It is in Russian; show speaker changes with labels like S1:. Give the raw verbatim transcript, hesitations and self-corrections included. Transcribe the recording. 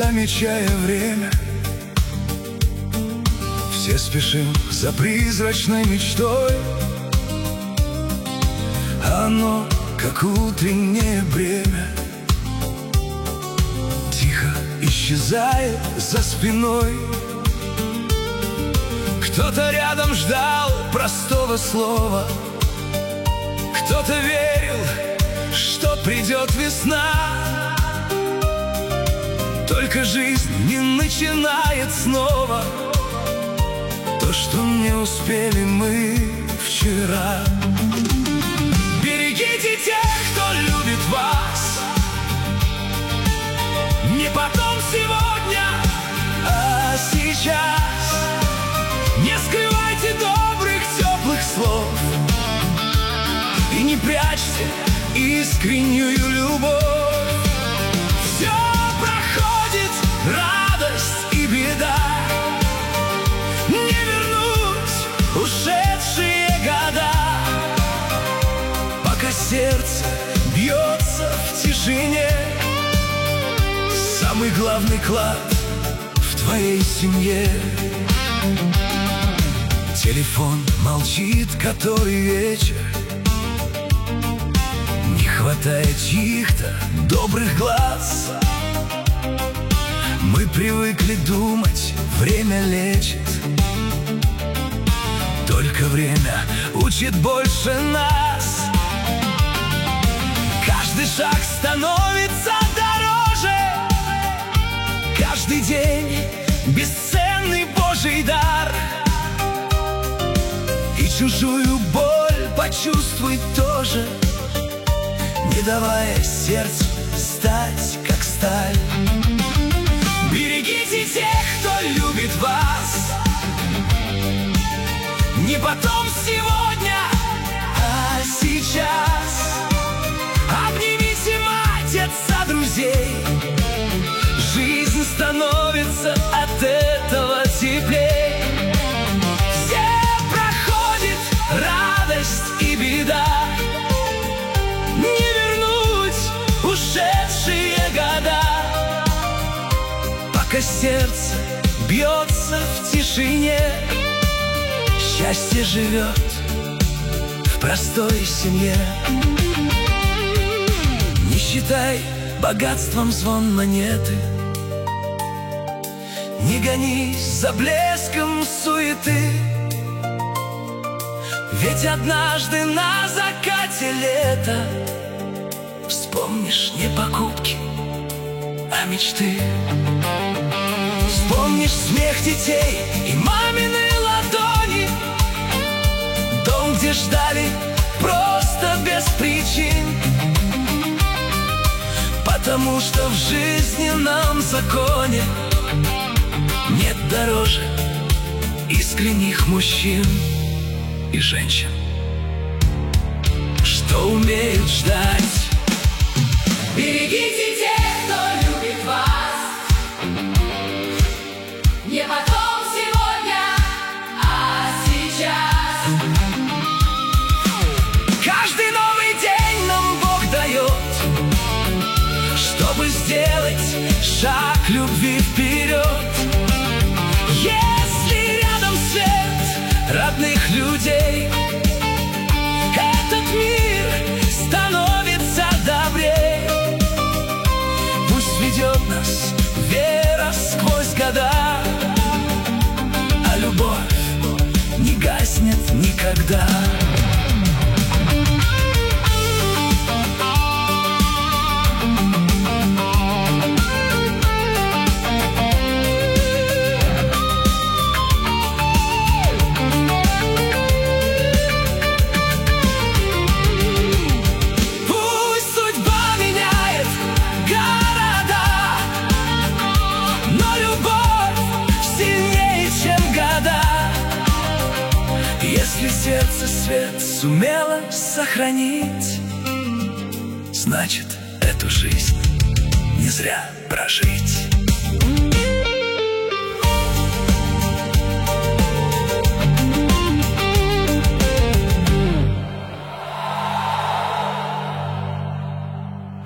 S1: замечая время. Все спешим за призрачной мечтой. Оно, как утреннее бремя, тихо исчезает за спиной. Кто-то рядом ждал простого слова, кто-то верил, что придет весна. Только жизнь не начинает снова то, что не успели мы вчера. Берегите тех, кто любит вас, не потом сегодня, а сейчас. Не скрывайте добрых, теплых слов и не прячьте искреннюю любовь. Все проходит, радость и беда, не вернуть ушедшие года. Пока сердце бьется в тишине, самый главный клад в твоей семье. Телефон молчит который вечер, не хватает чьих-то добрых глаз. Мы привыкли думать, время лечит, только время учит больше нас. Каждый шаг становится дороже, каждый день бесценный Божий дар. И чужую боль почувствуй тоже, не давая сердцу стать как сталь. Берегите тех, кто любит вас, не потом сегодня, а сейчас. Обнимите мать, отца, друзей, жизнь становится от этого теплей. Радость и беда, не вернуть ушедшие года. Пока сердце бьется в тишине, счастье живет в простой семье. Не считай богатством звон монеты, не гонись за блеском суеты. Ведь однажды на закате лета вспомнишь не покупки, а мечты. Вспомнишь смех детей и мамины ладони, дом, где ждали просто без причин. Потому что в жизненном законе нет дороже искренних мужчин и женщин, что умеют ждать.
S2: Берегите тех, кто любит вас, не потом сегодня, а сейчас.
S1: Каждый новый день нам Бог дает, чтобы сделать шаг любви вперед. Если рядом свет родных людей, этот мир становится добрее. Пусть ведет нас вера сквозь года, а любовь не гаснет никогда. Если сердце свет сумело сохранить, значит, эту жизнь не зря прожить.